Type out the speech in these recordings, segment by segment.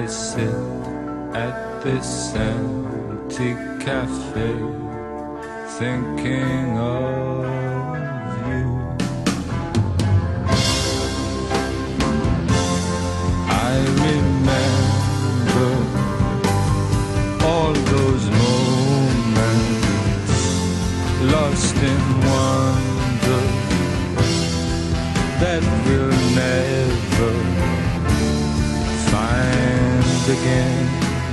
I sit at this empty cafe, thinking of you. I remember all those moments lost in wonder that we'll never find again.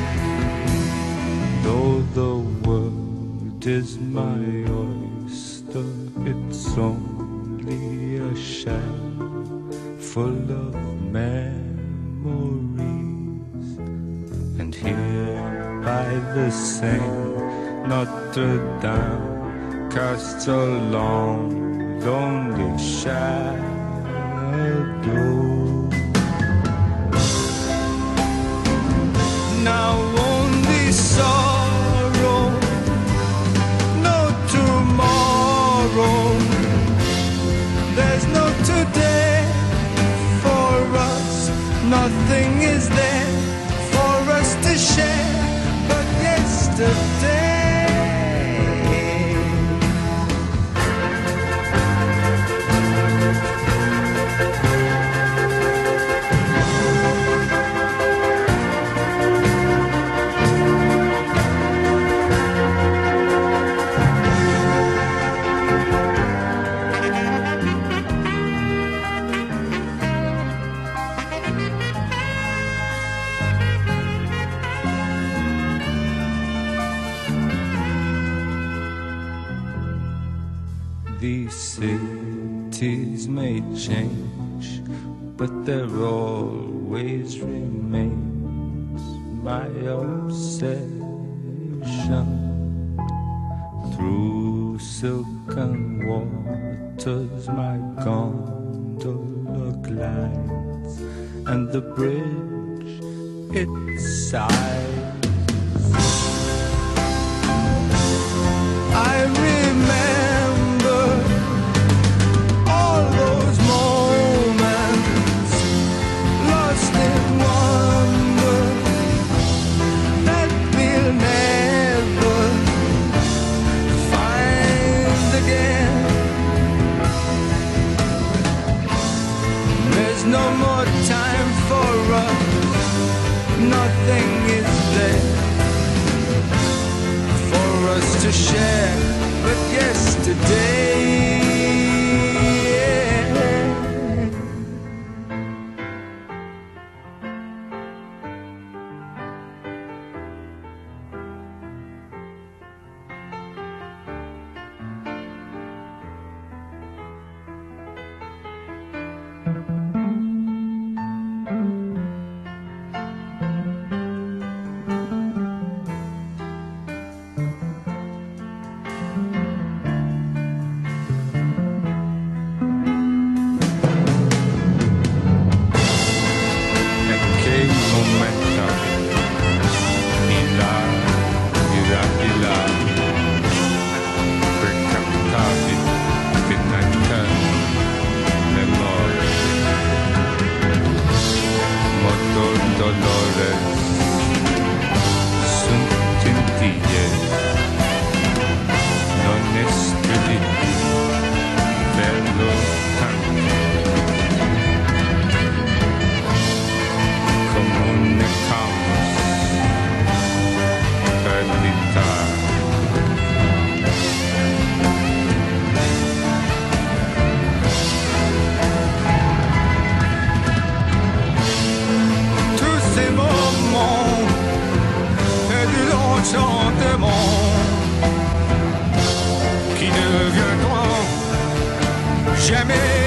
Though the world is my oyster, it's only a shell full of memories. And here by the Seine, Notre Dame casts a long, lonely shadow. Now only sorrow, no tomorrow. There's no today for us. Nothing is there for us to share but yesterday. These cities may change, but there always remains my obsession. Through silken waters my gondola glides, and the bridge it sighs. I remember no more time for us. Nothing is there for us to share but yesterday. Qui ne viendront jamais.